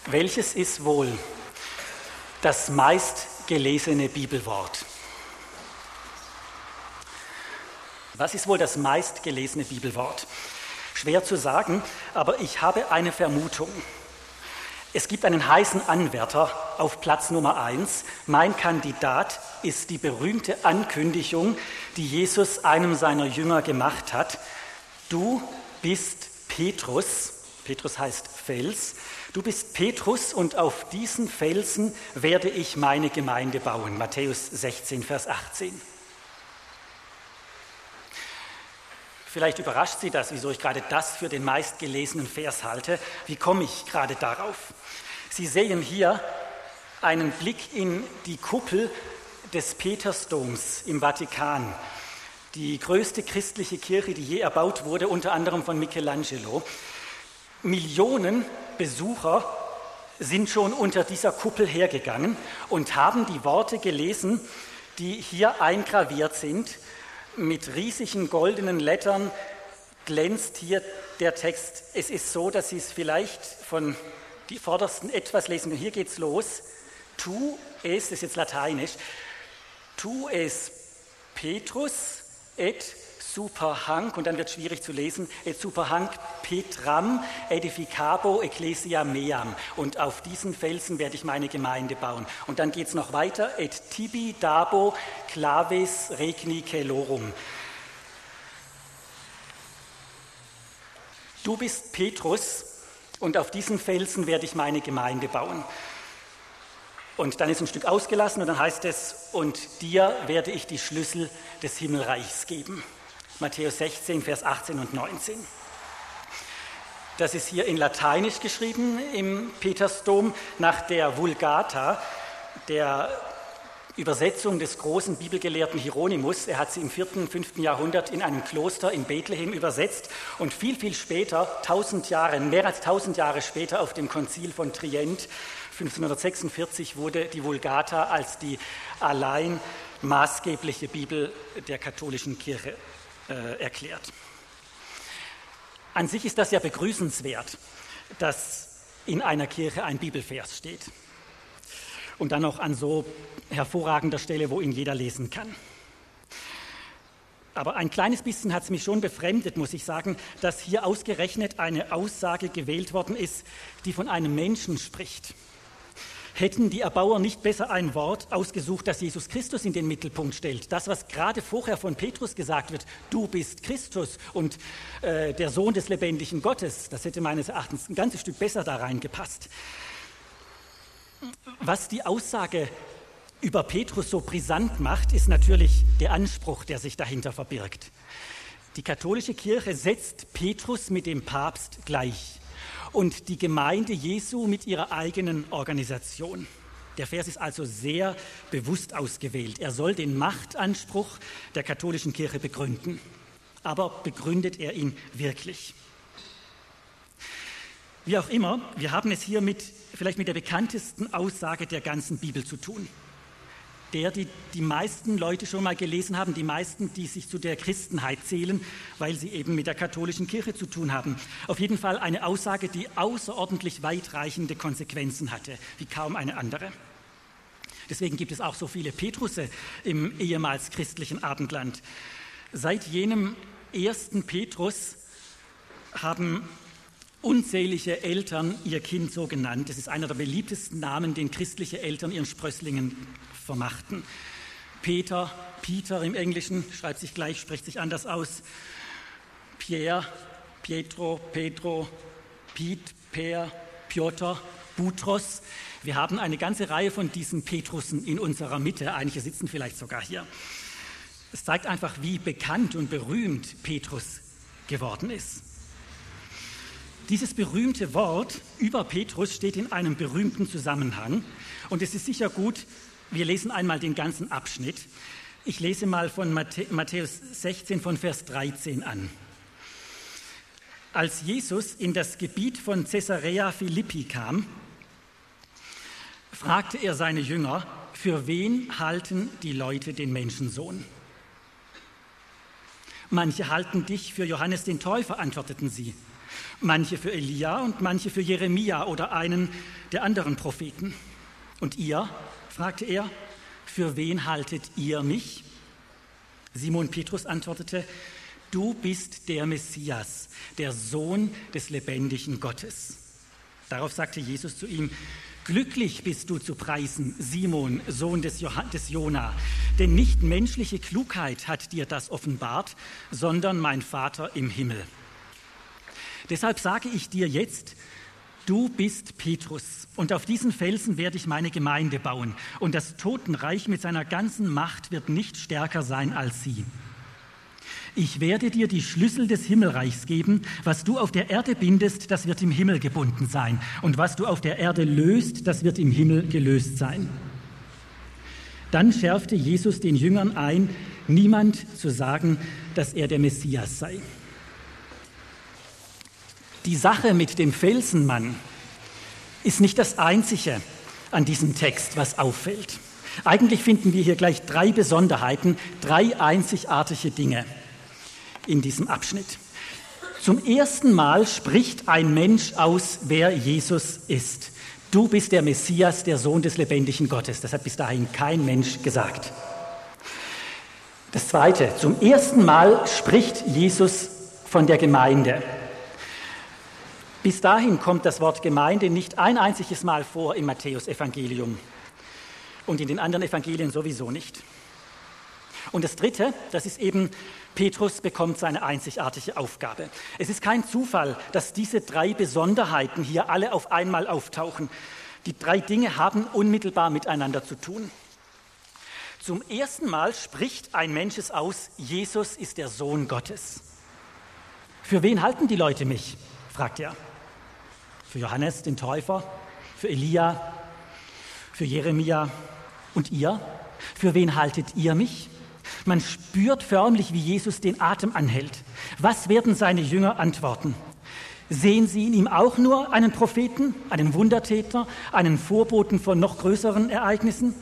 Welches ist wohl das meistgelesene Bibelwort? Was ist wohl das meistgelesene Bibelwort? Schwer zu sagen, aber ich habe eine Vermutung. Es gibt einen heißen Anwärter auf Platz Nummer 1. Mein Kandidat ist die berühmte Ankündigung, die Jesus einem seiner Jünger gemacht hat. Du bist Petrus, Petrus heißt Fels, du bist Petrus und auf diesen Felsen werde ich meine Gemeinde bauen. Matthäus 16, Vers 18. Vielleicht überrascht Sie das, wieso ich gerade das für den meistgelesenen Vers halte. Wie komme ich gerade darauf? Sie sehen hier einen Blick in die Kuppel des Petersdoms im Vatikan. Die größte christliche Kirche, die je erbaut wurde, unter anderem von Michelangelo. Millionen Besucher sind schon unter dieser Kuppel hergegangen und haben die Worte gelesen, die hier eingraviert sind. Mit riesigen goldenen Lettern glänzt hier der Text. Es ist so, dass Sie es vielleicht von die vordersten etwas lesen können. Hier geht's los. Tu es, das ist jetzt lateinisch, tu es Petrus et super hanc, und dann wird es schwierig zu lesen, et super hanc Petram edificabo ecclesia meam. Und auf diesen Felsen werde ich meine Gemeinde bauen. Und dann geht es noch weiter, et tibi dabo claves regni celorum. Du bist Petrus und auf diesen Felsen werde ich meine Gemeinde bauen. Und dann ist ein Stück ausgelassen und dann heißt es, und dir werde ich die Schlüssel des Himmelreichs geben. Matthäus 16, Vers 18 und 19. Das ist hier in Lateinisch geschrieben im Petersdom nach der Vulgata, der Übersetzung des großen Bibelgelehrten Hieronymus. Er hat sie im 4. und 5. Jahrhundert in einem Kloster in Bethlehem übersetzt und viel, viel später, mehr als 1000 Jahre später auf dem Konzil von Trient, 1546, wurde die Vulgata als die allein maßgebliche Bibel der katholischen Kirche erklärt. An sich ist das ja begrüßenswert, dass in einer Kirche ein Bibelvers steht und dann auch an so hervorragender Stelle, wo ihn jeder lesen kann. Aber ein kleines bisschen hat es mich schon befremdet, muss ich sagen, dass hier ausgerechnet eine Aussage gewählt worden ist, die von einem Menschen spricht. Hätten die Erbauer nicht besser ein Wort ausgesucht, das Jesus Christus in den Mittelpunkt stellt? Das, was gerade vorher von Petrus gesagt wird, du bist Christus und der Sohn des lebendigen Gottes, das hätte meines Erachtens ein ganzes Stück besser da reingepasst. Was die Aussage über Petrus so brisant macht, ist natürlich der Anspruch, der sich dahinter verbirgt. Die katholische Kirche setzt Petrus mit dem Papst gleich und die Gemeinde Jesu mit ihrer eigenen Organisation. Der Vers ist also sehr bewusst ausgewählt. Er soll den Machtanspruch der katholischen Kirche begründen. Aber begründet er ihn wirklich? Wie auch immer, wir haben es hier vielleicht mit der bekanntesten Aussage der ganzen Bibel zu tun. Die meisten Leute schon mal gelesen haben, die meisten, die sich zu der Christenheit zählen, weil sie eben mit der katholischen Kirche zu tun haben. Auf jeden Fall eine Aussage, die außerordentlich weitreichende Konsequenzen hatte, wie kaum eine andere. Deswegen gibt es auch so viele Petrusse im ehemals christlichen Abendland. Seit jenem ersten Petrus haben unzählige Eltern ihr Kind so genannt. Das ist einer der beliebtesten Namen, den christliche Eltern ihren Sprösslingen vermachten. Peter im Englischen, schreibt sich gleich, spricht sich anders aus. Pierre, Pietro, Pedro, Piet, Per, Piotr, Butros. Wir haben eine ganze Reihe von diesen Petrussen in unserer Mitte. Einige sitzen vielleicht sogar hier. Es zeigt einfach, wie bekannt und berühmt Petrus geworden ist. Dieses berühmte Wort über Petrus steht in einem berühmten Zusammenhang und es ist sicher gut, wir lesen einmal den ganzen Abschnitt. Ich lese mal von Matthäus 16 von Vers 13 an. Als Jesus in das Gebiet von Caesarea Philippi kam, fragte er seine Jünger, für wen halten die Leute den Menschensohn? Manche halten dich für Johannes den Täufer, antworteten sie. manche für Elia und manche für Jeremia oder einen der anderen Propheten. Und ihr, fragte er, für wen haltet ihr mich? Simon Petrus antwortete, du bist der Messias, der Sohn des lebendigen Gottes. Darauf sagte Jesus zu ihm, glücklich bist du zu preisen, Simon, Sohn des Jona, denn nicht menschliche Klugheit hat dir das offenbart, sondern mein Vater im Himmel. Deshalb sage ich dir jetzt, du bist Petrus, und auf diesen Felsen werde ich meine Gemeinde bauen, und das Totenreich mit seiner ganzen Macht wird nicht stärker sein als sie. Ich werde dir die Schlüssel des Himmelreichs geben. Was du auf der Erde bindest, das wird im Himmel gebunden sein. Und was du auf der Erde löst, das wird im Himmel gelöst sein. Dann schärfte Jesus den Jüngern ein, niemand zu sagen, dass er der Messias sei. Die Sache mit dem Felsenmann ist nicht das Einzige an diesem Text, was auffällt. Eigentlich finden wir hier gleich 3 Besonderheiten, 3 einzigartige Dinge in diesem Abschnitt. Zum ersten Mal spricht ein Mensch aus, wer Jesus ist. Du bist der Messias, der Sohn des lebendigen Gottes. Das hat bis dahin kein Mensch gesagt. Das Zweite, zum ersten Mal spricht Jesus von der Gemeinde. Bis dahin kommt das Wort Gemeinde nicht ein einziges Mal vor im Matthäus-Evangelium und in den anderen Evangelien sowieso nicht. Und das Dritte, das ist eben, Petrus bekommt seine einzigartige Aufgabe. Es ist kein Zufall, dass diese 3 Besonderheiten hier alle auf einmal auftauchen. Die 3 Dinge haben unmittelbar miteinander zu tun. Zum ersten Mal spricht ein Mensch es aus, Jesus ist der Sohn Gottes. Für wen halten die Leute mich? Fragt er. Für Johannes, den Täufer, für Elia, für Jeremia und ihr? Für wen haltet ihr mich? Man spürt förmlich, wie Jesus den Atem anhält. Was werden seine Jünger antworten? Sehen sie in ihm auch nur einen Propheten, einen Wundertäter, einen Vorboten von noch größeren Ereignissen?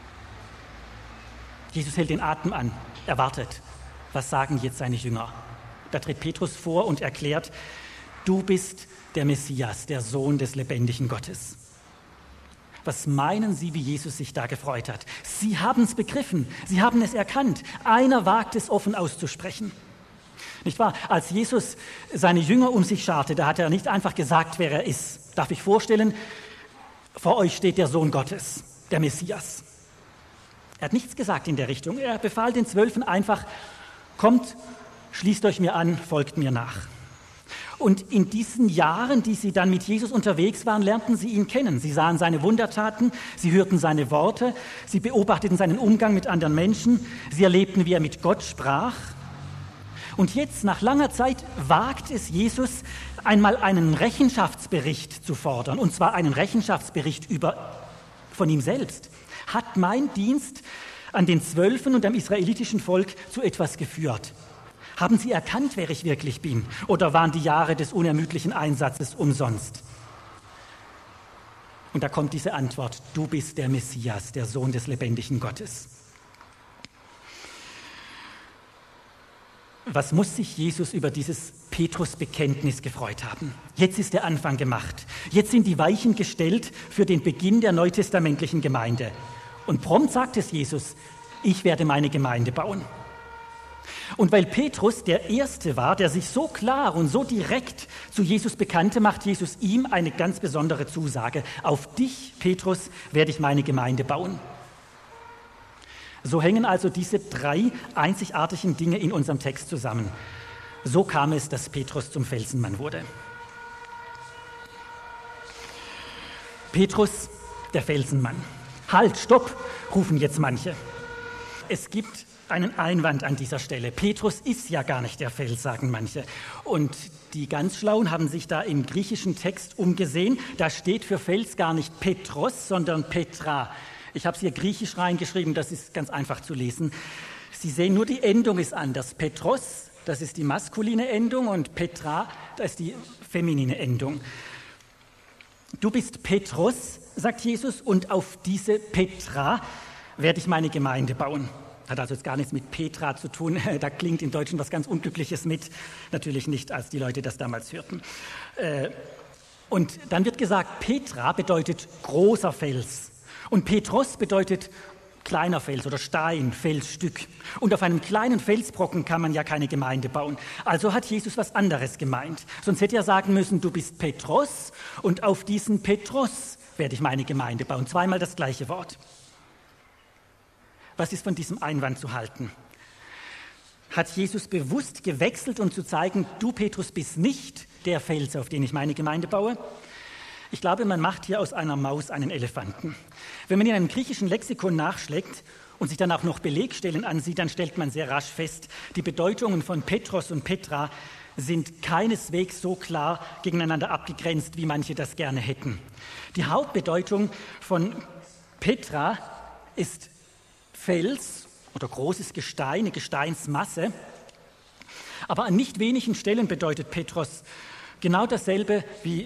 Jesus hält den Atem an, er wartet. Was sagen jetzt seine Jünger? Da tritt Petrus vor und erklärt, du bist der Messias, der Sohn des lebendigen Gottes. Was meinen Sie, wie Jesus sich da gefreut hat? Sie haben es begriffen, Sie haben es erkannt. Einer wagt es offen auszusprechen. Nicht wahr? Als Jesus seine Jünger um sich scharte, da hat er nicht einfach gesagt, wer er ist. Darf ich vorstellen, vor euch steht der Sohn Gottes, der Messias. Er hat nichts gesagt in der Richtung. Er befahl den 12 einfach, kommt, schließt euch mir an, folgt mir nach. Und in diesen Jahren, die sie dann mit Jesus unterwegs waren, lernten sie ihn kennen. Sie sahen seine Wundertaten, sie hörten seine Worte, sie beobachteten seinen Umgang mit anderen Menschen, sie erlebten, wie er mit Gott sprach. Und jetzt, nach langer Zeit, wagt es Jesus, einmal einen Rechenschaftsbericht zu fordern, und zwar einen Rechenschaftsbericht von ihm selbst. Hat mein Dienst an den 12 und am israelitischen Volk zu etwas geführt? Haben Sie erkannt, wer ich wirklich bin? Oder waren die Jahre des unermüdlichen Einsatzes umsonst? Und da kommt diese Antwort, du bist der Messias, der Sohn des lebendigen Gottes. Was muss sich Jesus über dieses Petrus-Bekenntnis gefreut haben? Jetzt ist der Anfang gemacht. Jetzt sind die Weichen gestellt für den Beginn der neutestamentlichen Gemeinde. Und prompt sagt es Jesus, ich werde meine Gemeinde bauen. Und weil Petrus der Erste war, der sich so klar und so direkt zu Jesus bekannte, macht Jesus ihm eine ganz besondere Zusage. Auf dich, Petrus, werde ich meine Gemeinde bauen. So hängen also diese 3 einzigartigen Dinge in unserem Text zusammen. So kam es, dass Petrus zum Felsenmann wurde. Petrus, der Felsenmann. Halt, stopp, rufen jetzt manche. Es gibt einen Einwand an dieser Stelle. Petrus ist ja gar nicht der Fels, sagen manche. Und die ganz Schlauen haben sich da im griechischen Text umgesehen. Da steht für Fels gar nicht Petros, sondern Petra. Ich habe es hier griechisch reingeschrieben, das ist ganz einfach zu lesen. Sie sehen, nur die Endung ist anders. Petros, das ist die maskuline Endung, und Petra, das ist die feminine Endung. Du bist Petrus, sagt Jesus, und auf diese Petra werde ich meine Gemeinde bauen. Hat also jetzt gar nichts mit Petra zu tun. Da klingt im Deutschen was ganz Unglückliches mit. Natürlich nicht, als die Leute das damals hörten. Und dann wird gesagt, Petra bedeutet großer Fels. Und Petros bedeutet kleiner Fels oder Stein, Felsstück. Und auf einem kleinen Felsbrocken kann man ja keine Gemeinde bauen. Also hat Jesus was anderes gemeint. Sonst hätte er sagen müssen, du bist Petros und auf diesen Petros werde ich meine Gemeinde bauen. Zweimal das gleiche Wort. Was ist von diesem Einwand zu halten? Hat Jesus bewusst gewechselt, um zu zeigen, du Petrus bist nicht der Fels, auf den ich meine Gemeinde baue? Ich glaube, man macht hier aus einer Maus einen Elefanten. Wenn man in einem griechischen Lexikon nachschlägt und sich dann auch noch Belegstellen ansieht, dann stellt man sehr rasch fest, die Bedeutungen von Petros und Petra sind keineswegs so klar gegeneinander abgegrenzt, wie manche das gerne hätten. Die Hauptbedeutung von Petra ist Fels oder großes Gestein, eine Gesteinsmasse. Aber an nicht wenigen Stellen bedeutet Petra genau dasselbe wie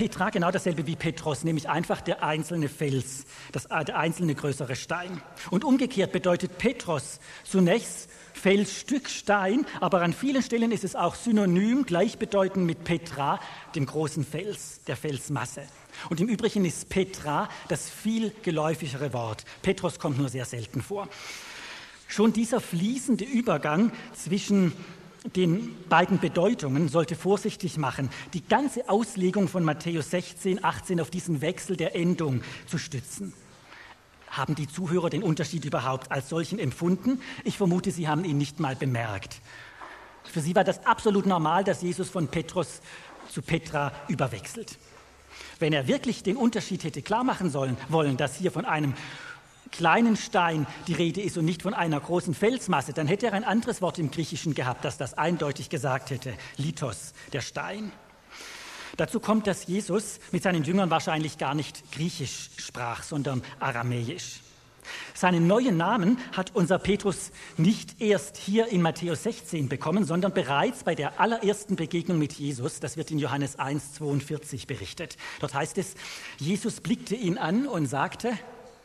Petros, nämlich einfach der einzelne Fels, der einzelne größere Stein. Und umgekehrt bedeutet Petros zunächst Felsstück, Stein, aber an vielen Stellen ist es auch synonym, gleichbedeutend mit Petra, dem großen Fels, der Felsmasse. Und im Übrigen ist Petra das viel geläufigere Wort. Petros kommt nur sehr selten vor. Schon dieser fließende Übergang zwischen den beiden Bedeutungen sollte vorsichtig machen, die ganze Auslegung von Matthäus 16, 18 auf diesen Wechsel der Endung zu stützen. Haben die Zuhörer den Unterschied überhaupt als solchen empfunden? Ich vermute, sie haben ihn nicht mal bemerkt. Für sie war das absolut normal, dass Jesus von Petros zu Petra überwechselt. Wenn er wirklich den Unterschied hätte klar machen wollen, dass hier von einem kleinen Stein die Rede ist und nicht von einer großen Felsmasse, dann hätte er ein anderes Wort im Griechischen gehabt, das das eindeutig gesagt hätte, Lithos, der Stein. Dazu kommt, dass Jesus mit seinen Jüngern wahrscheinlich gar nicht Griechisch sprach, sondern Aramäisch. Seinen neuen Namen hat unser Petrus nicht erst hier in Matthäus 16 bekommen, sondern bereits bei der allerersten Begegnung mit Jesus. Das wird in Johannes 1,42 berichtet. Dort heißt es, Jesus blickte ihn an und sagte,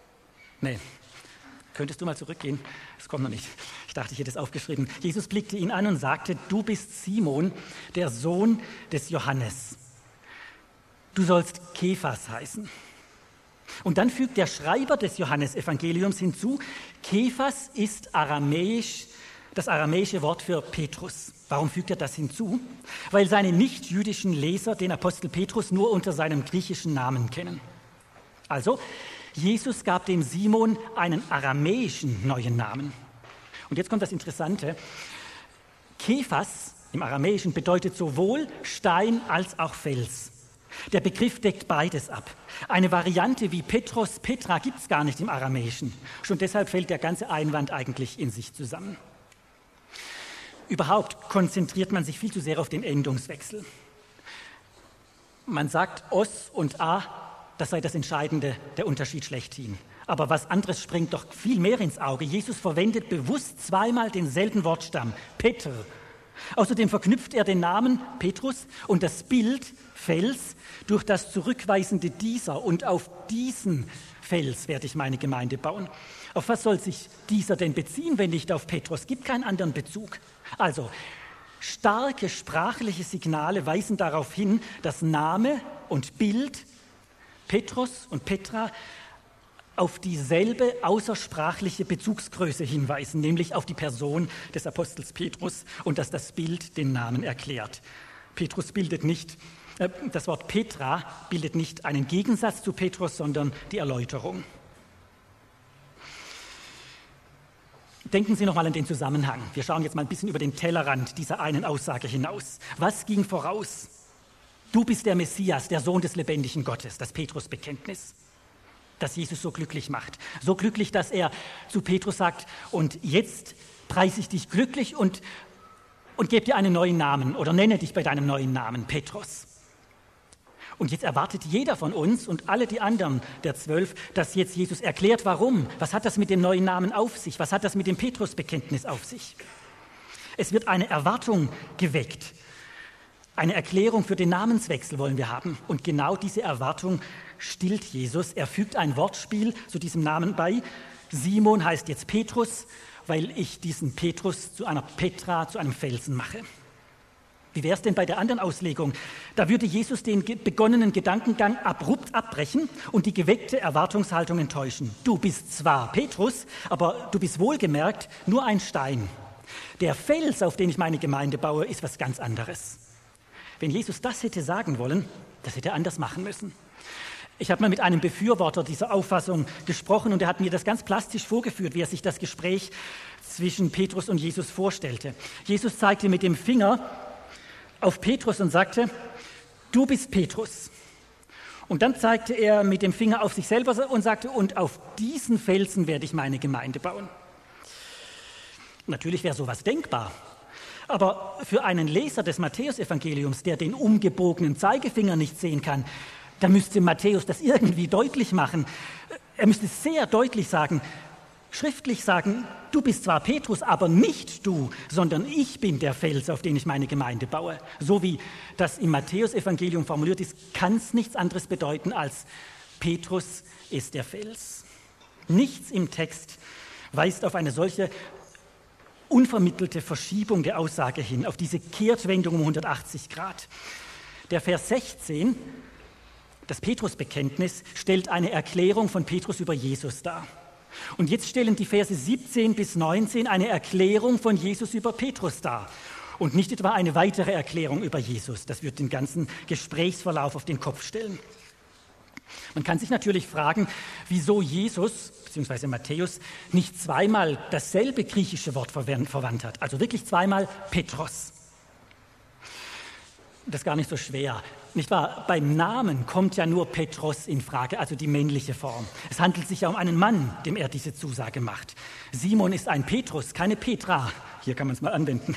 könntest du mal zurückgehen? Es kommt noch nicht. Ich dachte, ich hätte es aufgeschrieben. Jesus blickte ihn an und sagte, du bist Simon, der Sohn des Johannes. Du sollst Kephas heißen. Und dann fügt der Schreiber des Johannesevangeliums hinzu, Kephas ist das aramäische Wort für Petrus. Warum fügt er das hinzu? Weil seine nicht-jüdischen Leser den Apostel Petrus nur unter seinem griechischen Namen kennen. Also, Jesus gab dem Simon einen aramäischen neuen Namen. Und jetzt kommt das Interessante. Kephas im Aramäischen bedeutet sowohl Stein als auch Fels. Der Begriff deckt beides ab. Eine Variante wie Petros, Petra gibt es gar nicht im Aramäischen. Schon deshalb fällt der ganze Einwand eigentlich in sich zusammen. Überhaupt konzentriert man sich viel zu sehr auf den Endungswechsel. Man sagt Os und A, das sei das Entscheidende, der Unterschied schlechthin. Aber was anderes springt doch viel mehr ins Auge. Jesus verwendet bewusst zweimal denselben Wortstamm, Petr. Außerdem verknüpft er den Namen Petrus und das Bild Fels durch das zurückweisende dieser. Und auf diesen Fels werde ich meine Gemeinde bauen. Auf was soll sich dieser denn beziehen, wenn nicht auf Petrus? Es gibt keinen anderen Bezug. Also, starke sprachliche Signale weisen darauf hin, dass Name und Bild Petros und Petra auf dieselbe außersprachliche Bezugsgröße hinweisen, nämlich auf die Person des Apostels Petrus und dass das Bild den Namen erklärt. Das Wort Petra bildet nicht einen Gegensatz zu Petrus, sondern die Erläuterung. Denken Sie nochmal an den Zusammenhang. Wir schauen jetzt mal ein bisschen über den Tellerrand dieser einen Aussage hinaus. Was ging voraus? Du bist der Messias, der Sohn des lebendigen Gottes, das Petrusbekenntnis, das Jesus so glücklich macht. So glücklich, dass er zu Petrus sagt, und jetzt preise ich dich glücklich und gebe dir einen neuen Namen oder nenne dich bei deinem neuen Namen, Petrus. Und jetzt erwartet jeder von uns und alle die anderen der 12, dass jetzt Jesus erklärt, warum. Was hat das mit dem neuen Namen auf sich? Was hat das mit dem Petrusbekenntnis auf sich? Es wird eine Erwartung geweckt. Eine Erklärung für den Namenswechsel wollen wir haben. Und genau diese Erwartung stillt Jesus. Er fügt ein Wortspiel zu diesem Namen bei. Simon heißt jetzt Petrus, weil ich diesen Petrus zu einer Petra, zu einem Felsen mache. Wie wäre es denn bei der anderen Auslegung? Da würde Jesus den begonnenen Gedankengang abrupt abbrechen und die geweckte Erwartungshaltung enttäuschen. Du bist zwar Petrus, aber du bist wohlgemerkt nur ein Stein. Der Fels, auf den ich meine Gemeinde baue, ist was ganz anderes. Wenn Jesus das hätte sagen wollen, das hätte er anders machen müssen. Ich habe mal mit einem Befürworter dieser Auffassung gesprochen und er hat mir das ganz plastisch vorgeführt, wie er sich das Gespräch zwischen Petrus und Jesus vorstellte. Jesus zeigte mit dem Finger auf Petrus und sagte, du bist Petrus. Und dann zeigte er mit dem Finger auf sich selber und sagte, und auf diesen Felsen werde ich meine Gemeinde bauen. Natürlich wäre sowas denkbar. Aber für einen Leser des Matthäusevangeliums, der den umgebogenen Zeigefinger nicht sehen kann, da müsste Matthäus das irgendwie deutlich machen. Er müsste sehr deutlich sagen, schriftlich sagen, du bist zwar Petrus, aber nicht du, sondern ich bin der Fels, auf den ich meine Gemeinde baue. So wie das im Matthäusevangelium formuliert ist, kann es nichts anderes bedeuten als Petrus ist der Fels. Nichts im Text weist auf eine solche unvermittelte Verschiebung der Aussage hin, auf diese Kehrtwendung um 180 Grad. Der Vers 16, das Petrusbekenntnis, stellt eine Erklärung von Petrus über Jesus dar. Und jetzt stellen die Verse 17 bis 19 eine Erklärung von Jesus über Petrus dar. Und nicht etwa eine weitere Erklärung über Jesus. Das wird den ganzen Gesprächsverlauf auf den Kopf stellen. Man kann sich natürlich fragen, wieso Jesus bzw. Matthäus nicht zweimal dasselbe griechische Wort verwandt hat. Also wirklich zweimal Petros. Das ist gar nicht so schwer. Nicht wahr? Beim Namen kommt ja nur Petros in Frage, also die männliche Form. Es handelt sich ja um einen Mann, dem er diese Zusage macht. Simon ist ein Petrus, keine Petra. Hier kann man es mal anwenden.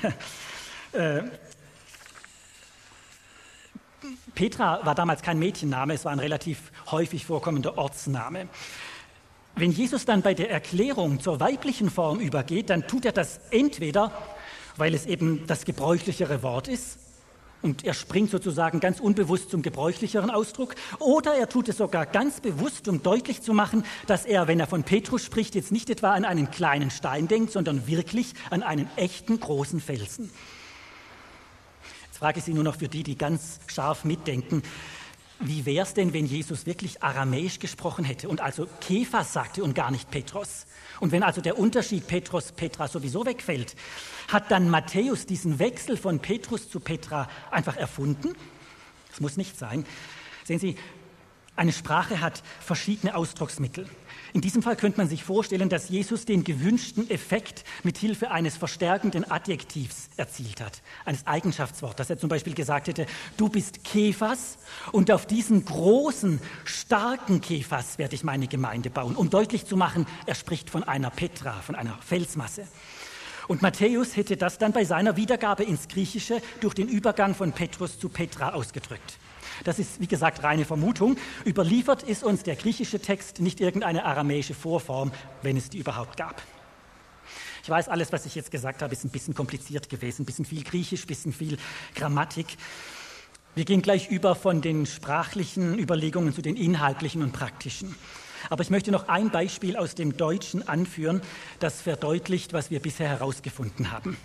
Petra war damals kein Mädchenname, es war ein relativ häufig vorkommender Ortsname. Wenn Jesus dann bei der Erklärung zur weiblichen Form übergeht, dann tut er das entweder, weil es eben das gebräuchlichere Wort ist, und er springt sozusagen ganz unbewusst zum gebräuchlicheren Ausdruck. Oder er tut es sogar ganz bewusst, um deutlich zu machen, dass er, wenn er von Petrus spricht, jetzt nicht etwa an einen kleinen Stein denkt, sondern wirklich an einen echten großen Felsen. Jetzt frage ich Sie nur noch für die ganz scharf mitdenken, wie wäre es denn, wenn Jesus wirklich aramäisch gesprochen hätte und also Kephas sagte und gar nicht Petros? Und wenn also der Unterschied Petros, Petra sowieso wegfällt, hat dann Matthäus diesen Wechsel von Petrus zu Petra einfach erfunden? Das muss nicht sein. Sehen Sie, eine Sprache hat verschiedene Ausdrucksmittel. In diesem Fall könnte man sich vorstellen, dass Jesus den gewünschten Effekt mit Hilfe eines verstärkenden Adjektivs erzielt hat, eines Eigenschaftswortes, dass er zum Beispiel gesagt hätte, du bist Kephas und auf diesen großen, starken Kephas werde ich meine Gemeinde bauen, um deutlich zu machen, er spricht von einer Petra, von einer Felsmasse. Und Matthäus hätte das dann bei seiner Wiedergabe ins Griechische durch den Übergang von Petrus zu Petra ausgedrückt. Das ist, wie gesagt, reine Vermutung. Überliefert ist uns der griechische Text, nicht irgendeine aramäische Vorform, wenn es die überhaupt gab. Ich weiß, alles, was ich jetzt gesagt habe, ist ein bisschen kompliziert gewesen, ein bisschen viel Griechisch, ein bisschen viel Grammatik. Wir gehen gleich über von den sprachlichen Überlegungen zu den inhaltlichen und praktischen. Aber ich möchte noch ein Beispiel aus dem Deutschen anführen, das verdeutlicht, was wir bisher herausgefunden haben.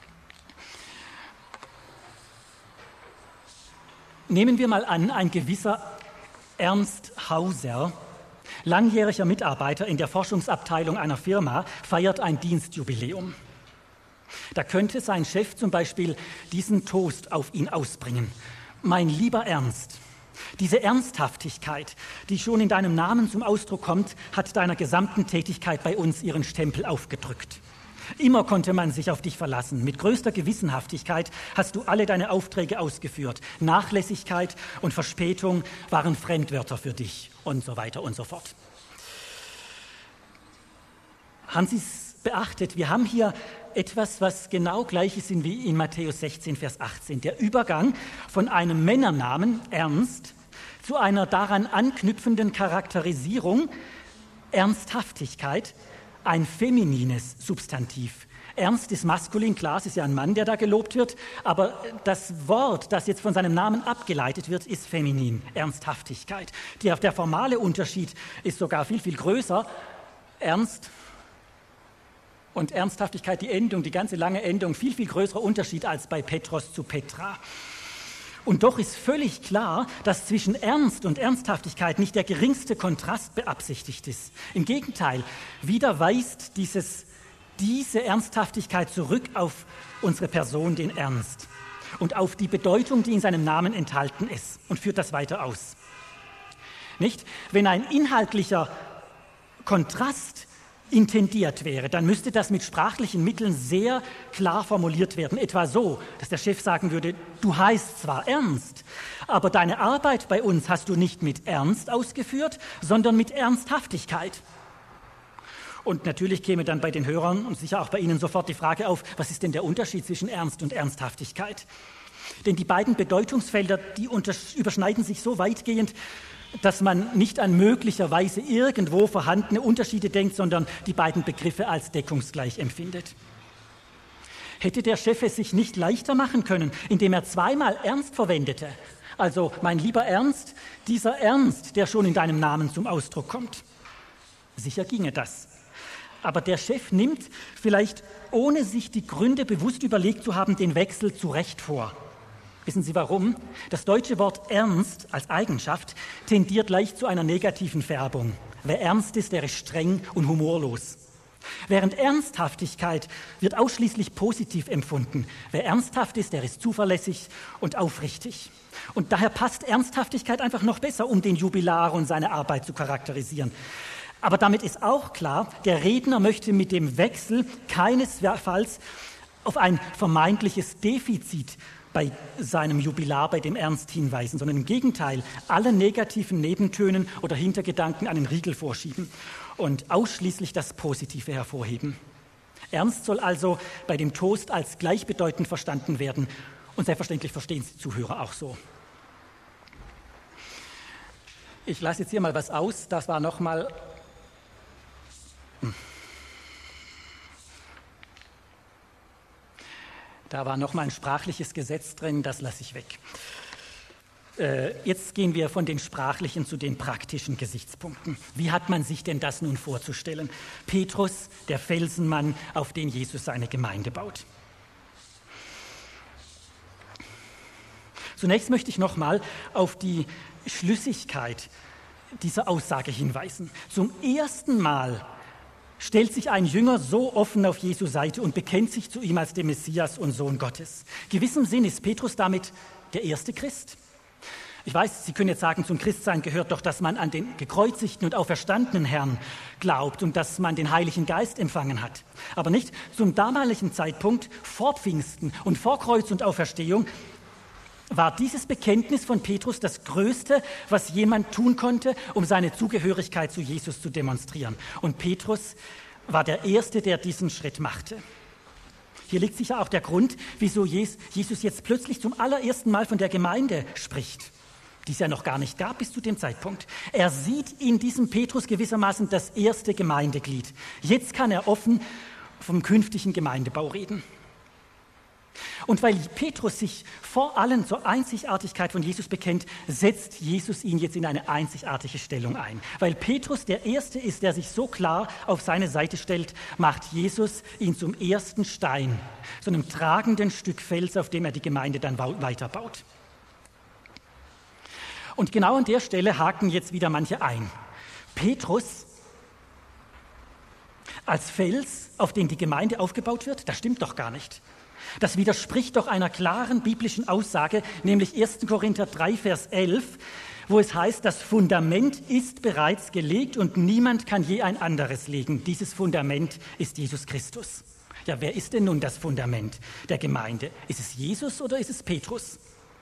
Nehmen wir mal an, ein gewisser Ernst Hauser, langjähriger Mitarbeiter in der Forschungsabteilung einer Firma, feiert ein Dienstjubiläum. Da könnte sein Chef zum Beispiel diesen Toast auf ihn ausbringen. Mein lieber Ernst, diese Ernsthaftigkeit, die schon in deinem Namen zum Ausdruck kommt, hat deiner gesamten Tätigkeit bei uns ihren Stempel aufgedrückt. Immer konnte man sich auf dich verlassen. Mit größter Gewissenhaftigkeit hast du alle deine Aufträge ausgeführt. Nachlässigkeit und Verspätung waren Fremdwörter für dich und so weiter und so fort. Haben Sie es beachtet? Wir haben hier etwas, was genau gleich ist wie in Matthäus 16, Vers 18. Der Übergang von einem Männernamen, Ernst, zu einer daran anknüpfenden Charakterisierung, Ernsthaftigkeit, ein feminines Substantiv. Ernst ist maskulin, klar, es ist ja ein Mann, der da gelobt wird, aber das Wort, das jetzt von seinem Namen abgeleitet wird, ist feminin, Ernsthaftigkeit. Der formale Unterschied ist sogar viel, viel größer. Ernst Und Ernsthaftigkeit, die Endung, die ganze lange Endung, viel, viel größerer Unterschied als bei Petros zu Petra. Und doch ist völlig klar, dass zwischen Ernst und Ernsthaftigkeit nicht der geringste Kontrast beabsichtigt ist. Im Gegenteil, wieder weist diese Ernsthaftigkeit zurück auf unsere Person, den Ernst, und auf die Bedeutung, die in seinem Namen enthalten ist, und führt das weiter aus. Nicht? Wenn ein inhaltlicher Kontrast intendiert wäre, dann müsste das mit sprachlichen Mitteln sehr klar formuliert werden. Etwa so, dass der Chef sagen würde, du heißt zwar Ernst, aber deine Arbeit bei uns hast du nicht mit Ernst ausgeführt, sondern mit Ernsthaftigkeit. Und natürlich käme dann bei den Hörern und sicher auch bei Ihnen sofort die Frage auf, was ist denn der Unterschied zwischen Ernst und Ernsthaftigkeit? Denn die beiden Bedeutungsfelder, die überschneiden sich so weitgehend, dass man nicht an möglicherweise irgendwo vorhandene Unterschiede denkt, sondern die beiden Begriffe als deckungsgleich empfindet. Hätte der Chef es sich nicht leichter machen können, indem er zweimal Ernst verwendete? Also, mein lieber Ernst, dieser Ernst, der schon in deinem Namen zum Ausdruck kommt. Sicher ginge das. Aber der Chef nimmt, vielleicht ohne sich die Gründe bewusst überlegt zu haben, den Wechsel zu Recht vor. Wissen Sie warum? Das deutsche Wort ernst als Eigenschaft tendiert leicht zu einer negativen Färbung. Wer ernst ist, der ist streng und humorlos. Während Ernsthaftigkeit wird ausschließlich positiv empfunden. Wer ernsthaft ist, der ist zuverlässig und aufrichtig. Und daher passt Ernsthaftigkeit einfach noch besser, um den Jubilar und seine Arbeit zu charakterisieren. Aber damit ist auch klar, der Redner möchte mit dem Wechsel keinesfalls auf ein vermeintliches Defizit bei seinem Jubilar, bei dem Ernst hinweisen, sondern im Gegenteil, alle negativen Nebentönen oder Hintergedanken einen Riegel vorschieben und ausschließlich das Positive hervorheben. Ernst soll also bei dem Toast als gleichbedeutend verstanden werden und selbstverständlich verstehen es die Zuhörer auch so. Ich lasse jetzt hier mal was aus, das war nochmal... Da war nochmal ein sprachliches Gesetz drin, das lasse ich weg. Jetzt gehen wir von den sprachlichen zu den praktischen Gesichtspunkten. Wie hat man sich denn das nun vorzustellen? Petrus, der Felsenmann, auf den Jesus seine Gemeinde baut. Zunächst möchte ich nochmal auf die Schlüssigkeit dieser Aussage hinweisen. Zum ersten Mal stellt sich ein Jünger so offen auf Jesu Seite und bekennt sich zu ihm als dem Messias und Sohn Gottes. In gewissem Sinn ist Petrus damit der erste Christ. Ich weiß, Sie können jetzt sagen, zum Christsein gehört doch, dass man an den gekreuzigten und auferstandenen Herrn glaubt und dass man den Heiligen Geist empfangen hat. Aber nicht zum damaligen Zeitpunkt, vor Pfingsten und vor Kreuz und Auferstehung, war dieses Bekenntnis von Petrus das Größte, was jemand tun konnte, um seine Zugehörigkeit zu Jesus zu demonstrieren. Und Petrus war der Erste, der diesen Schritt machte. Hier liegt sicher auch der Grund, wieso Jesus jetzt plötzlich zum allerersten Mal von der Gemeinde spricht, die es ja noch gar nicht gab bis zu dem Zeitpunkt. Er sieht in diesem Petrus gewissermaßen das erste Gemeindeglied. Jetzt kann er offen vom künftigen Gemeindebau reden. Und weil Petrus sich vor allem zur Einzigartigkeit von Jesus bekennt, setzt Jesus ihn jetzt in eine einzigartige Stellung ein. Weil Petrus der Erste ist, der sich so klar auf seine Seite stellt, macht Jesus ihn zum ersten Stein, so einem tragenden Stück Fels, auf dem er die Gemeinde dann weiterbaut. Und genau an der Stelle haken jetzt wieder manche ein. Petrus als Fels, auf den die Gemeinde aufgebaut wird, das stimmt doch gar nicht. Das widerspricht doch einer klaren biblischen Aussage, nämlich 1. Korinther 3, Vers 11, wo es heißt, das Fundament ist bereits gelegt und niemand kann je ein anderes legen. Dieses Fundament ist Jesus Christus. Ja, wer ist denn nun das Fundament der Gemeinde? Ist es Jesus oder ist es Petrus?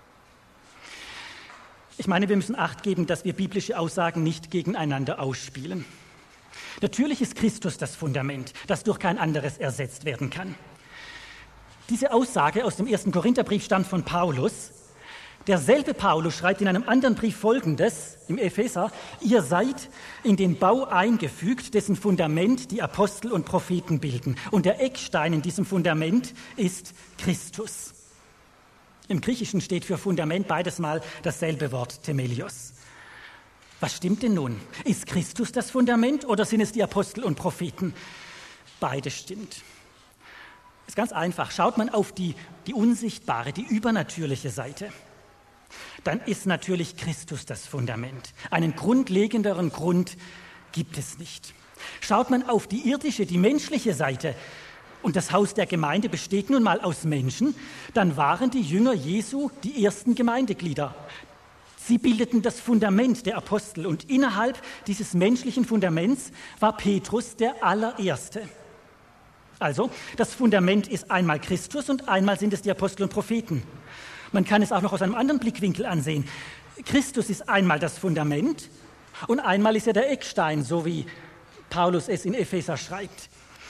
Ich meine, wir müssen Acht geben, dass wir biblische Aussagen nicht gegeneinander ausspielen. Natürlich ist Christus das Fundament, das durch kein anderes ersetzt werden kann. Diese Aussage aus dem 1. Korintherbrief stammt von Paulus. Derselbe Paulus schreibt in einem anderen Brief Folgendes, im Epheser: Ihr seid in den Bau eingefügt, dessen Fundament die Apostel und Propheten bilden. Und der Eckstein in diesem Fundament ist Christus. Im Griechischen steht für Fundament beides Mal dasselbe Wort, Themelios. Was stimmt denn nun? Ist Christus das Fundament oder sind es die Apostel und Propheten? beides stimmt. Ist ganz einfach. Schaut man auf die unsichtbare, die übernatürliche Seite, dann ist natürlich Christus das Fundament. Einen grundlegenderen Grund gibt es nicht. Schaut man auf die irdische, die menschliche Seite, und das Haus der Gemeinde besteht nun mal aus Menschen, dann waren die Jünger Jesu die ersten Gemeindeglieder. Sie bildeten das Fundament der Apostel und innerhalb dieses menschlichen Fundaments war Petrus der allererste. Also, das Fundament ist einmal Christus und einmal sind es die Apostel und Propheten. Man kann es auch noch aus einem anderen Blickwinkel ansehen. Christus ist einmal das Fundament und einmal ist er der Eckstein, so wie Paulus es in Epheser schreibt.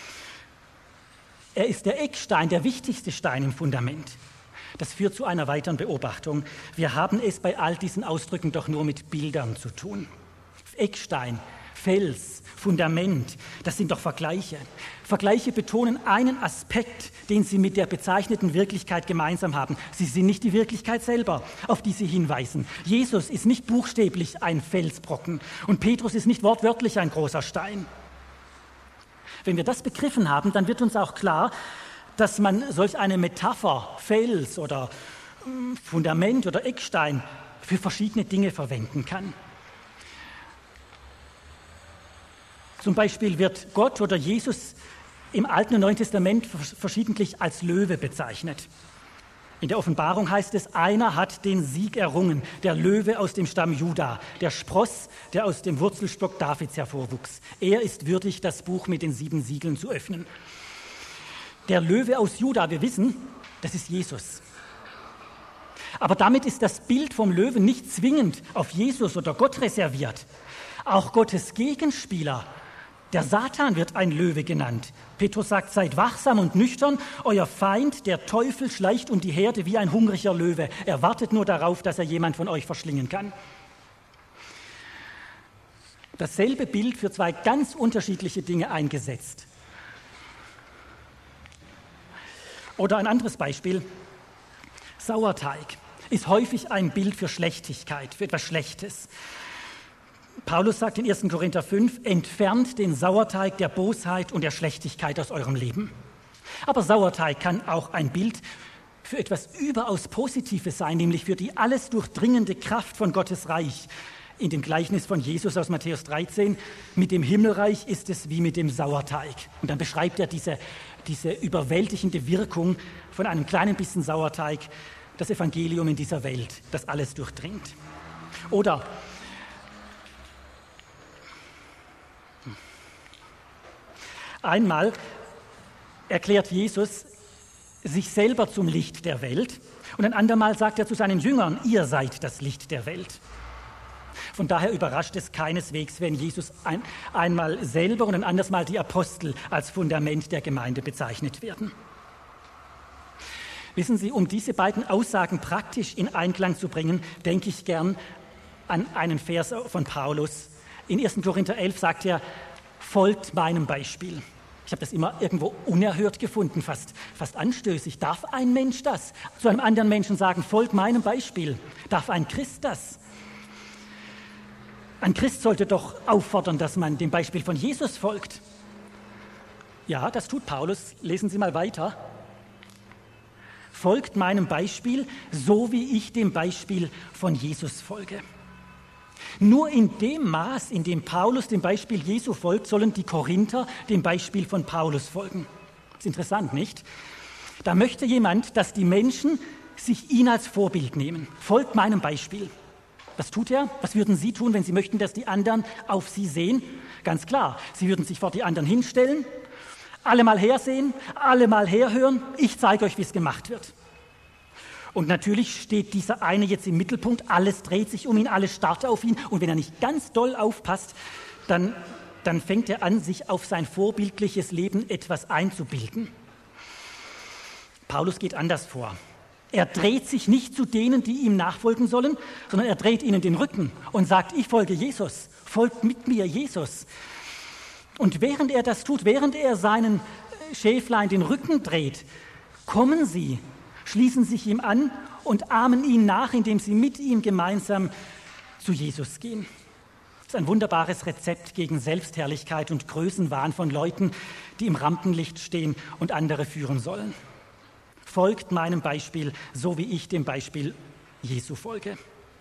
Er ist der Eckstein, der wichtigste Stein im Fundament. Das führt zu einer weiteren Beobachtung. Wir haben es bei all diesen Ausdrücken doch nur mit Bildern zu tun. Eckstein, Fels, Fundament, das sind doch Vergleiche. Vergleiche betonen einen Aspekt, den sie mit der bezeichneten Wirklichkeit gemeinsam haben. Sie sind nicht die Wirklichkeit selber, auf die sie hinweisen. Jesus ist nicht buchstäblich ein Felsbrocken und Petrus ist nicht wortwörtlich ein großer Stein. Wenn wir das begriffen haben, dann wird uns auch klar, dass man solch eine Metapher, Fels oder Fundament oder Eckstein, für verschiedene Dinge verwenden kann. Zum Beispiel wird Gott oder Jesus im Alten und Neuen Testament verschiedentlich als Löwe bezeichnet. In der Offenbarung heißt es, einer hat den Sieg errungen, der Löwe aus dem Stamm Juda, der Spross, der aus dem Wurzelstock Davids hervorwuchs. Er ist würdig, das Buch mit den 7 Siegeln zu öffnen. Der Löwe aus Juda, wir wissen, das ist Jesus. Aber damit ist das Bild vom Löwen nicht zwingend auf Jesus oder Gott reserviert. Auch Gottes Gegenspieler, der Satan, wird ein Löwe genannt. Petrus sagt, seid wachsam und nüchtern, euer Feind, der Teufel, schleicht um die Herde wie ein hungriger Löwe. Er wartet nur darauf, dass er jemand von euch verschlingen kann. Dasselbe Bild für 2 ganz unterschiedliche Dinge eingesetzt. Oder ein anderes Beispiel, Sauerteig ist häufig ein Bild für Schlechtigkeit, für etwas Schlechtes. Paulus sagt in 1. Korinther 5, entfernt den Sauerteig der Bosheit und der Schlechtigkeit aus eurem Leben. Aber Sauerteig kann auch ein Bild für etwas überaus Positives sein, nämlich für die alles durchdringende Kraft von Gottes Reich. In dem Gleichnis von Jesus aus Matthäus 13, mit dem Himmelreich ist es wie mit dem Sauerteig. Und dann beschreibt er diese überwältigende Wirkung von einem kleinen bisschen Sauerteig, das Evangelium in dieser Welt, das alles durchdringt. Oder einmal erklärt Jesus sich selber zum Licht der Welt und ein andermal sagt er zu seinen Jüngern, ihr seid das Licht der Welt. Von daher überrascht es keineswegs, wenn Jesus einmal selber und ein anderes Mal die Apostel als Fundament der Gemeinde bezeichnet werden. Wissen Sie, um diese beiden Aussagen praktisch in Einklang zu bringen, denke ich gern an einen Vers von Paulus. In 1. Korinther 11 sagt er, folgt meinem Beispiel. Ich habe das immer irgendwo unerhört gefunden, fast anstößig. Darf ein Mensch das? Zu einem anderen Menschen sagen, folgt meinem Beispiel. Darf ein Christ das? Ein Christ sollte doch auffordern, dass man dem Beispiel von Jesus folgt. Ja, das tut Paulus. Lesen Sie mal weiter. Folgt meinem Beispiel, so wie ich dem Beispiel von Jesus folge. Nur in dem Maß, in dem Paulus dem Beispiel Jesu folgt, sollen die Korinther dem Beispiel von Paulus folgen. Das ist interessant, nicht? Da möchte jemand, dass die Menschen sich ihn als Vorbild nehmen. Folgt meinem Beispiel. Was tut er? Was würden Sie tun, wenn Sie möchten, dass die anderen auf Sie sehen? Ganz klar, Sie würden sich vor die anderen hinstellen, alle mal hersehen, alle mal herhören. Ich zeige euch, wie es gemacht wird. Und natürlich steht dieser eine jetzt im Mittelpunkt, alles dreht sich um ihn, alles starrt auf ihn. Und wenn er nicht ganz doll aufpasst, dann fängt er an, sich auf sein vorbildliches Leben etwas einzubilden. Paulus geht anders vor. Er dreht sich nicht zu denen, die ihm nachfolgen sollen, sondern er dreht ihnen den Rücken und sagt, ich folge Jesus, folgt mit mir Jesus. Und während er das tut, während er seinen Schäflein den Rücken dreht, kommen sie, schließen sich ihm an und ahmen ihn nach, indem sie mit ihm gemeinsam zu Jesus gehen. ist ein wunderbares Rezept gegen Selbstherrlichkeit und Größenwahn von Leuten, die im Rampenlicht stehen und andere führen sollen. Folgt meinem Beispiel, so wie ich dem Beispiel Jesu folge.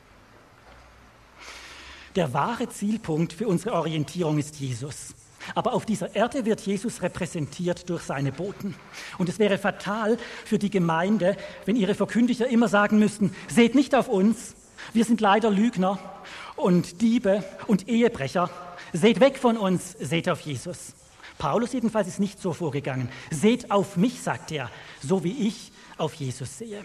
Der wahre Zielpunkt für unsere Orientierung ist Jesus. Aber auf dieser Erde wird Jesus repräsentiert durch seine Boten. Und es wäre fatal für die Gemeinde, wenn ihre Verkündiger immer sagen müssten, seht nicht auf uns, wir sind leider Lügner und Diebe und Ehebrecher. Seht weg von uns, seht auf Jesus. Paulus jedenfalls ist nicht so vorgegangen. Seht auf mich, sagt er, so wie ich auf Jesus sehe.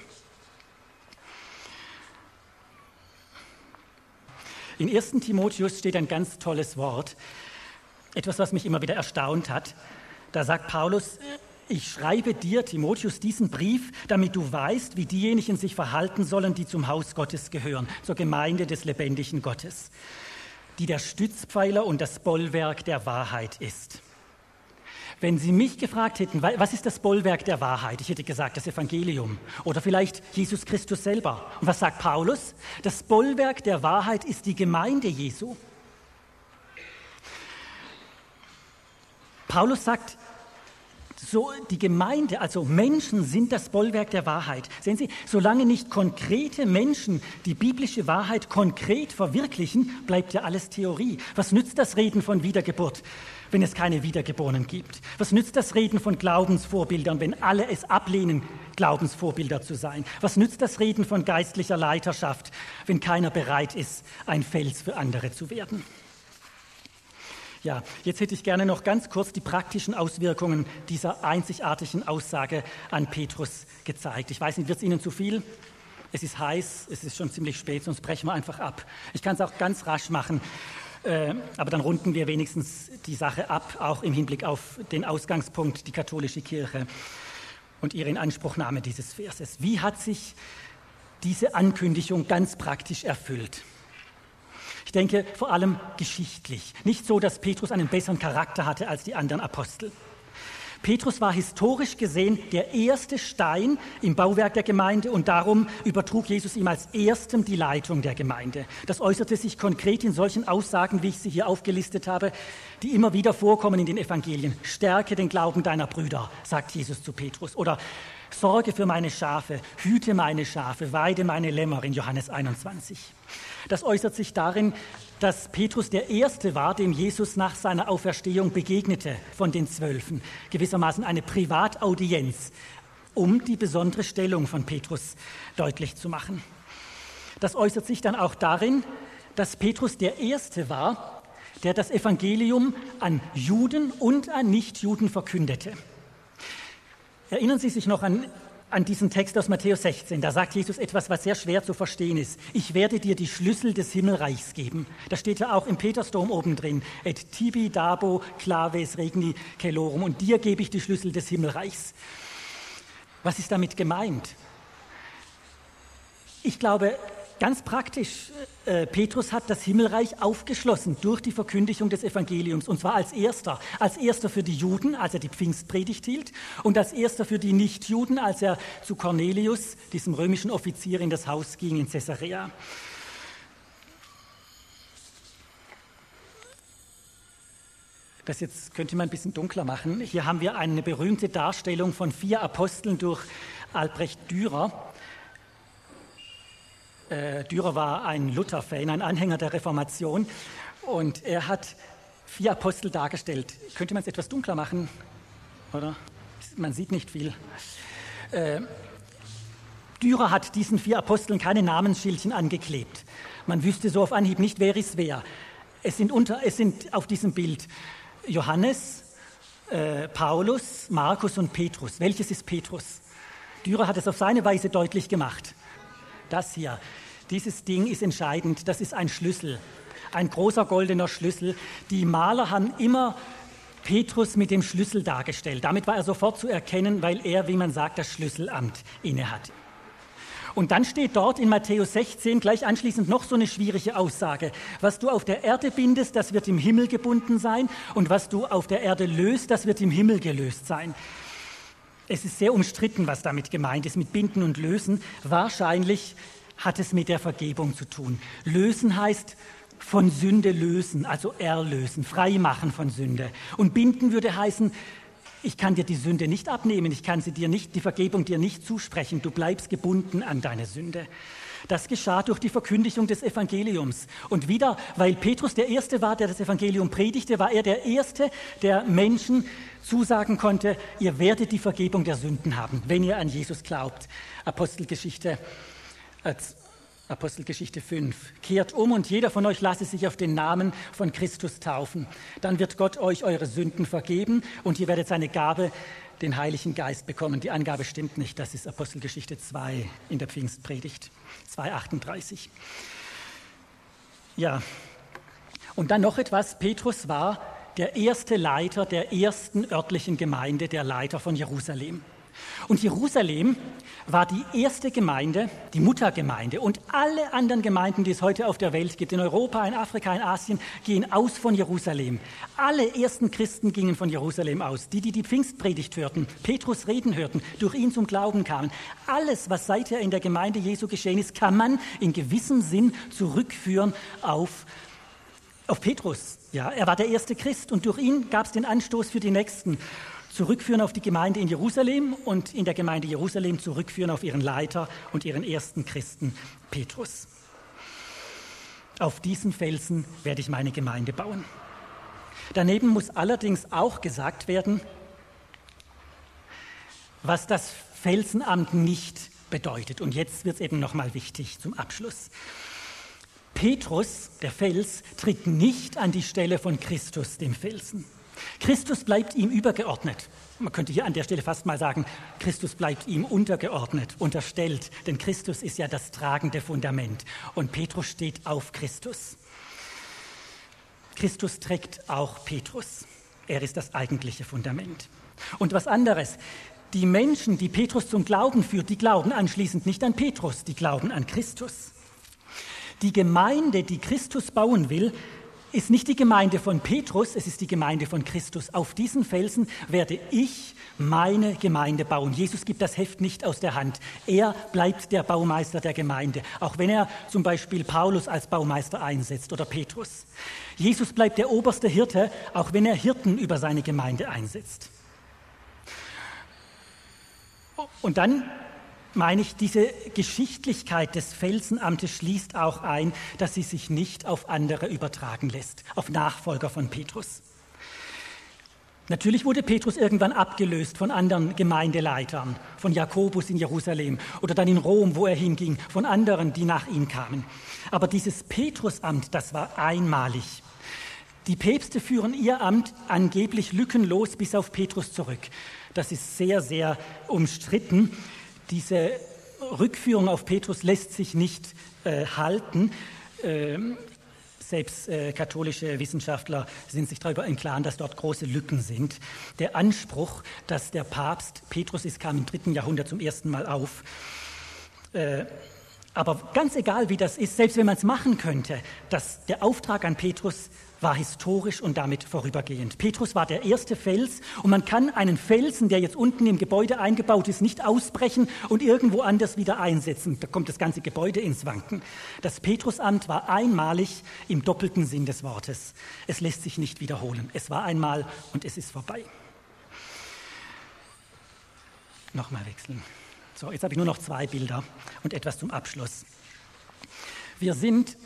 In 1. Timotheus steht ein ganz tolles Wort, etwas, was mich immer wieder erstaunt hat. Da sagt Paulus, ich schreibe dir, Timotheus, diesen Brief, damit du weißt, wie diejenigen sich verhalten sollen, die zum Haus Gottes gehören, zur Gemeinde des lebendigen Gottes, die der Stützpfeiler und das Bollwerk der Wahrheit ist. Wenn Sie mich gefragt hätten, was ist das Bollwerk der Wahrheit? Ich hätte gesagt, das Evangelium oder vielleicht Jesus Christus selber. Und was sagt Paulus? Das Bollwerk der Wahrheit ist die Gemeinde Jesu. Paulus sagt, so die Gemeinde, also Menschen sind das Bollwerk der Wahrheit. Sehen Sie, solange nicht konkrete Menschen die biblische Wahrheit konkret verwirklichen, bleibt ja alles Theorie. Was nützt das Reden von Wiedergeburt, wenn es keine Wiedergeborenen gibt? Was nützt das Reden von Glaubensvorbildern, wenn alle es ablehnen, Glaubensvorbilder zu sein? Was nützt das Reden von geistlicher Leiterschaft, wenn keiner bereit ist, ein Fels für andere zu werden? Ja, jetzt hätte ich gerne noch ganz kurz die praktischen Auswirkungen dieser einzigartigen Aussage an Petrus gezeigt. Ich weiß nicht, wird es Ihnen zu viel? Es ist heiß, es ist schon ziemlich spät, sonst brechen wir einfach ab. Ich kann es auch ganz rasch machen, aber dann runden wir wenigstens die Sache ab, auch im Hinblick auf den Ausgangspunkt, die katholische Kirche und ihre Inanspruchnahme dieses Verses. Wie hat sich diese Ankündigung ganz praktisch erfüllt? Ich denke vor allem geschichtlich. Nicht so, dass Petrus einen besseren Charakter hatte als die anderen Apostel. Petrus war historisch gesehen der erste Stein im Bauwerk der Gemeinde und darum übertrug Jesus ihm als erstem die Leitung der Gemeinde. Das äußerte sich konkret in solchen Aussagen, wie ich sie hier aufgelistet habe, die immer wieder vorkommen in den Evangelien. Stärke den Glauben deiner Brüder, sagt Jesus zu Petrus. Oder sorge für meine Schafe, hüte meine Schafe, weide meine Lämmer in Johannes 21. Das äußert sich darin, dass Petrus der Erste war, dem Jesus nach seiner Auferstehung begegnete von den 12. Gewissermaßen eine Privataudienz, um die besondere Stellung von Petrus deutlich zu machen. Das äußert sich dann auch darin, dass Petrus der Erste war, der das Evangelium an Juden und an Nichtjuden verkündete. Erinnern Sie sich noch an diesen Text aus Matthäus 16, da sagt Jesus etwas, was sehr schwer zu verstehen ist. Ich werde dir die Schlüssel des Himmelreichs geben. Da steht ja auch im Petersdom oben drin, et tibi dabo claves regni celorum, und dir gebe ich die Schlüssel des Himmelreichs. Was ist damit gemeint? Ich glaube, ganz praktisch, Petrus hat das Himmelreich aufgeschlossen durch die Verkündigung des Evangeliums, und zwar als erster für die Juden, als er die Pfingstpredigt hielt, und als erster für die Nichtjuden, als er zu Cornelius, diesem römischen Offizier, in das Haus ging in Caesarea. Das jetzt könnte man ein bisschen dunkler machen. Hier haben wir eine berühmte Darstellung von 4 Aposteln durch Albrecht Dürer. Dürer war ein Luther-Fan, ein Anhänger der Reformation, und er hat 4 Apostel dargestellt. Könnte man es etwas dunkler machen? Oder? Man sieht nicht viel. Dürer hat diesen 4 Aposteln keine Namensschildchen angeklebt. Man wüsste so auf Anhieb nicht, wer ist wer. Es sind auf diesem Bild Johannes, Paulus, Markus und Petrus. Welches ist Petrus? Dürer hat es auf seine Weise deutlich gemacht. Das hier, dieses Ding ist entscheidend, das ist ein Schlüssel, ein großer goldener Schlüssel. Die Maler haben immer Petrus mit dem Schlüssel dargestellt. Damit war er sofort zu erkennen, weil er, wie man sagt, das Schlüsselamt innehat. Und dann steht dort in Matthäus 16 gleich anschließend noch so eine schwierige Aussage. Was du auf der Erde bindest, das wird im Himmel gebunden sein, und was du auf der Erde löst, das wird im Himmel gelöst sein. Es ist sehr umstritten, was damit gemeint ist, mit Binden und Lösen. Wahrscheinlich hat es mit der Vergebung zu tun. Lösen heißt von Sünde lösen, also erlösen, frei machen von Sünde. Und binden würde heißen, ich kann dir die Sünde nicht abnehmen, ich kann die Vergebung dir nicht zusprechen, du bleibst gebunden an deine Sünde. Das geschah durch die Verkündigung des Evangeliums. Und wieder, weil Petrus der Erste war, der das Evangelium predigte, war er der Erste, der Menschen zusagen konnte, ihr werdet die Vergebung der Sünden haben, wenn ihr an Jesus glaubt. Apostelgeschichte 5. Kehrt um und jeder von euch lasse sich auf den Namen von Christus taufen. Dann wird Gott euch eure Sünden vergeben und ihr werdet seine Gabe, den Heiligen Geist, bekommen. Die Angabe stimmt nicht, das ist Apostelgeschichte 2 in der Pfingstpredigt, 2,38. Ja, und dann noch etwas, Petrus war der erste Leiter der ersten örtlichen Gemeinde, der Leiter von Jerusalem. Und Jerusalem war die erste Gemeinde, die Muttergemeinde. Und alle anderen Gemeinden, die es heute auf der Welt gibt, in Europa, in Afrika, in Asien, gehen aus von Jerusalem. Alle ersten Christen gingen von Jerusalem aus. Die Pfingstpredigt hörten, Petrus reden hörten, durch ihn zum Glauben kamen. Alles, was seither in der Gemeinde Jesu geschehen ist, kann man in gewissem Sinn zurückführen auf Petrus. Ja, er war der erste Christ und durch ihn gab es den Anstoß für die Nächsten. Zurückführen auf die Gemeinde in Jerusalem und in der Gemeinde Jerusalem zurückführen auf ihren Leiter und ihren ersten Christen, Petrus. Auf diesen Felsen werde ich meine Gemeinde bauen. Daneben muss allerdings auch gesagt werden, was das Felsenamt nicht bedeutet. Und jetzt wird es eben nochmal wichtig zum Abschluss. Petrus, der Fels, tritt nicht an die Stelle von Christus, dem Felsen. Christus bleibt ihm übergeordnet. Man könnte hier an der Stelle fast mal sagen, Christus bleibt ihm untergeordnet, unterstellt, denn Christus ist ja das tragende Fundament und Petrus steht auf Christus. Christus trägt auch Petrus. Er ist das eigentliche Fundament. Und was anderes, die Menschen, die Petrus zum Glauben führt, die glauben anschließend nicht an Petrus, die glauben an Christus. Die Gemeinde, die Christus bauen will, ist nicht die Gemeinde von Petrus, es ist die Gemeinde von Christus. Auf diesen Felsen werde ich meine Gemeinde bauen. Jesus gibt das Heft nicht aus der Hand. Er bleibt der Baumeister der Gemeinde, auch wenn er zum Beispiel Paulus als Baumeister einsetzt oder Petrus. Jesus bleibt der oberste Hirte, auch wenn er Hirten über seine Gemeinde einsetzt. Und dann meine ich, diese Geschichtlichkeit des Felsenamtes schließt auch ein, dass sie sich nicht auf andere übertragen lässt, auf Nachfolger von Petrus. Natürlich wurde Petrus irgendwann abgelöst von anderen Gemeindeleitern, von Jakobus in Jerusalem oder dann in Rom, wo er hinging, von anderen, die nach ihm kamen. Aber dieses Petrusamt, das war einmalig. Die Päpste führen ihr Amt angeblich lückenlos bis auf Petrus zurück. Das ist sehr, sehr umstritten. Diese Rückführung auf Petrus lässt sich nicht halten. Selbst katholische Wissenschaftler sind sich darüber im Klaren, dass dort große Lücken sind. Der Anspruch, dass der Papst Petrus ist, kam im 3. Jahrhundert zum ersten Mal auf. Aber ganz egal, wie das ist, selbst wenn man es machen könnte, der Auftrag an Petrus war historisch und damit vorübergehend. Petrus war der erste Fels und man kann einen Felsen, der jetzt unten im Gebäude eingebaut ist, nicht ausbrechen und irgendwo anders wieder einsetzen. Da kommt das ganze Gebäude ins Wanken. Das Petrusamt war einmalig im doppelten Sinn des Wortes. Es lässt sich nicht wiederholen. Es war einmal und es ist vorbei. Nochmal wechseln. So, jetzt habe ich nur noch 2 Bilder und etwas zum Abschluss. Wir sind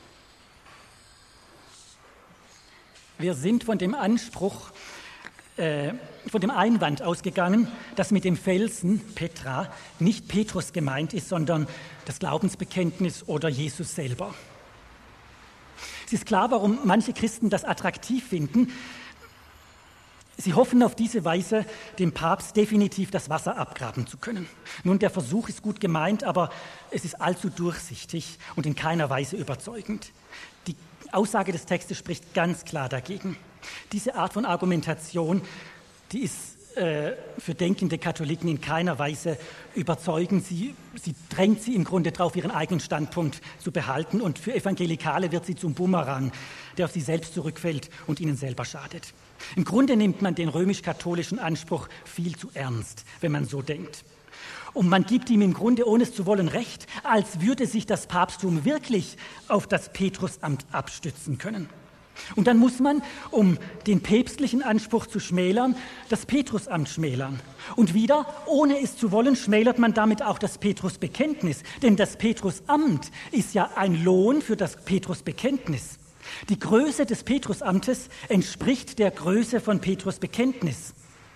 von dem Anspruch, von dem Einwand ausgegangen, dass mit dem Felsen, Petra, nicht Petrus gemeint ist, sondern das Glaubensbekenntnis oder Jesus selber. Es ist klar, warum manche Christen das attraktiv finden. Sie hoffen auf diese Weise, dem Papst definitiv das Wasser abgraben zu können. Nun, der Versuch ist gut gemeint, aber es ist allzu durchsichtig und in keiner Weise überzeugend. Die Aussage des Textes spricht ganz klar dagegen. Diese Art von Argumentation, die ist für denkende Katholiken in keiner Weise überzeugend. Sie drängt sie im Grunde darauf, ihren eigenen Standpunkt zu behalten. Und für Evangelikale wird sie zum Bumerang, der auf sie selbst zurückfällt und ihnen selber schadet. Im Grunde nimmt man den römisch-katholischen Anspruch viel zu ernst, wenn man so denkt. Und man gibt ihm im Grunde, ohne es zu wollen, recht, als würde sich das Papsttum wirklich auf das Petrusamt abstützen können. Und dann muss man, um den päpstlichen Anspruch zu schmälern, das Petrusamt schmälern. Und wieder, ohne es zu wollen, schmälert man damit auch das Petrusbekenntnis. Denn das Petrusamt ist ja ein Lohn für das Petrusbekenntnis. Die Größe des Petrusamtes entspricht der Größe von Petrusbekenntnis.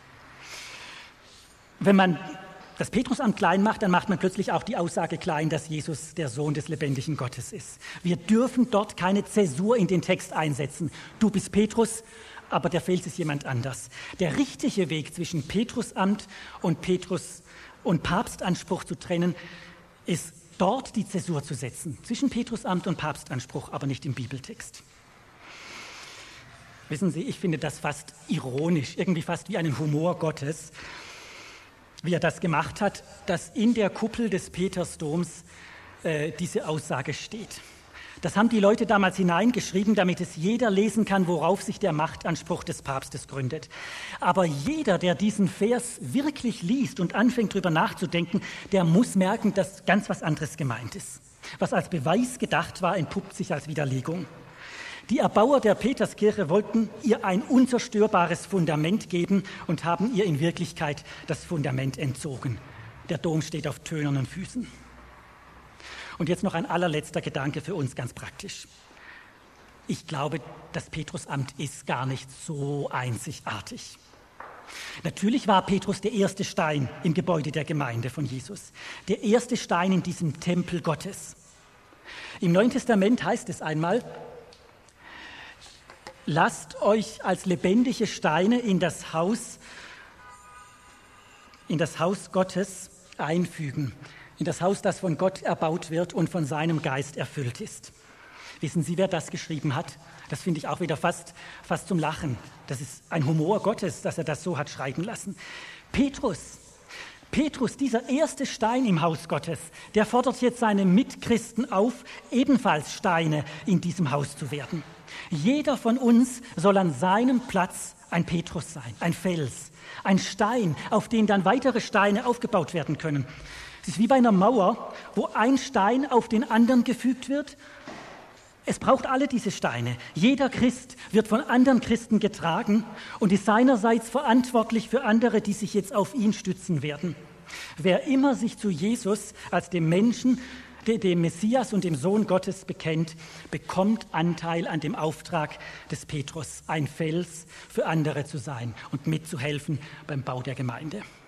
Wenn man das Petrusamt klein macht, dann macht man plötzlich auch die Aussage klein, dass Jesus der Sohn des lebendigen Gottes ist. Wir dürfen dort keine Zäsur in den Text einsetzen. Du bist Petrus, aber der Fels ist jemand anders. Der richtige Weg zwischen Petrusamt und Papstanspruch zu trennen, ist dort die Zäsur zu setzen. Zwischen Petrusamt und Papstanspruch, aber nicht im Bibeltext. Wissen Sie, ich finde das fast ironisch, irgendwie fast wie einen Humor Gottes, wie er das gemacht hat, dass in der Kuppel des Petersdoms diese Aussage steht. Das haben die Leute damals hineingeschrieben, damit es jeder lesen kann, worauf sich der Machtanspruch des Papstes gründet. Aber jeder, der diesen Vers wirklich liest und anfängt, darüber nachzudenken, der muss merken, dass ganz was anderes gemeint ist. Was als Beweis gedacht war, entpuppt sich als Widerlegung. Die Erbauer der Peterskirche wollten ihr ein unzerstörbares Fundament geben und haben ihr in Wirklichkeit das Fundament entzogen. Der Dom steht auf tönernen Füßen. Und jetzt noch ein allerletzter Gedanke für uns ganz praktisch. Ich glaube, das Petrusamt ist gar nicht so einzigartig. Natürlich war Petrus der erste Stein im Gebäude der Gemeinde von Jesus, der erste Stein in diesem Tempel Gottes. Im Neuen Testament heißt es einmal: Lasst euch als lebendige Steine in das Haus Gottes einfügen, in das Haus, das von Gott erbaut wird und von seinem Geist erfüllt ist. Wissen Sie, wer das geschrieben hat? Das finde ich auch wieder fast zum Lachen. Das ist ein Humor Gottes, dass er das so hat schreiben lassen. Petrus, dieser erste Stein im Haus Gottes, der fordert jetzt seine Mitchristen auf, ebenfalls Steine in diesem Haus zu werden. Jeder von uns soll an seinem Platz ein Petrus sein, ein Fels, ein Stein, auf den dann weitere Steine aufgebaut werden können. Es ist wie bei einer Mauer, wo ein Stein auf den anderen gefügt wird. Es braucht alle diese Steine. Jeder Christ wird von anderen Christen getragen und ist seinerseits verantwortlich für andere, die sich jetzt auf ihn stützen werden. Wer immer sich zu Jesus als dem Menschen, dem Messias und dem Sohn Gottes bekennt, bekommt Anteil an dem Auftrag des Petrus, ein Fels für andere zu sein und mitzuhelfen beim Bau der Gemeinde.